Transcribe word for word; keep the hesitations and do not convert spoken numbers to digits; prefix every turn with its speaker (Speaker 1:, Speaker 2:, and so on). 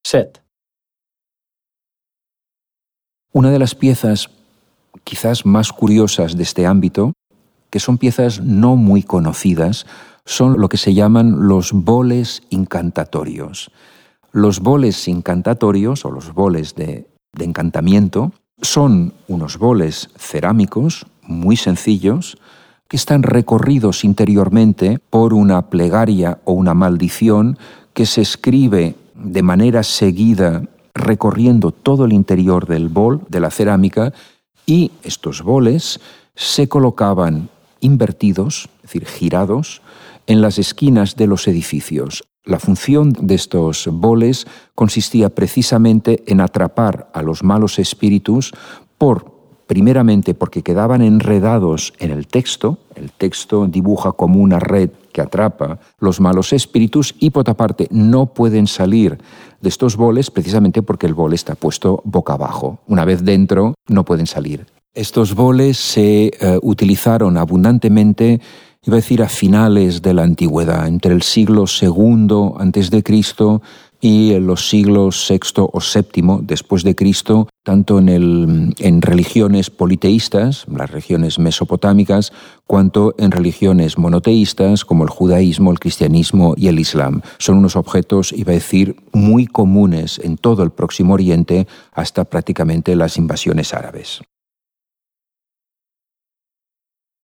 Speaker 1: Set.
Speaker 2: Una de las piezas quizás más curiosas de este ámbito, que son piezas no muy conocidas, son lo que se llaman los boles incantatorios. Los boles incantatorios, o los boles de, de encantamiento, son unos boles cerámicos muy sencillos que están recorridos interiormente por una plegaria o una maldición que se escribe de manera seguida recorriendo todo el interior del bol, de la cerámica, y estos boles se colocaban invertidos, es decir, girados, en las esquinas de los edificios. La función de estos boles consistía precisamente en atrapar a los malos espíritus por, primeramente, porque quedaban enredados en el texto. El texto dibuja como una red que atrapa los malos espíritus y, por otra parte, no pueden salir de estos boles precisamente porque el bol está puesto boca abajo. Una vez dentro, no pueden salir. Estos boles se uh, utilizaron abundantemente, iba a decir, a finales de la antigüedad, entre el siglo segundo antes de Cristo y en los siglos sexto o séptimo después de Cristo, tanto en, el, en religiones politeístas, las religiones mesopotámicas, cuanto en religiones monoteístas como el judaísmo, el cristianismo y el islam. Son unos objetos, iba a decir, muy comunes en todo el Próximo Oriente hasta prácticamente las invasiones árabes.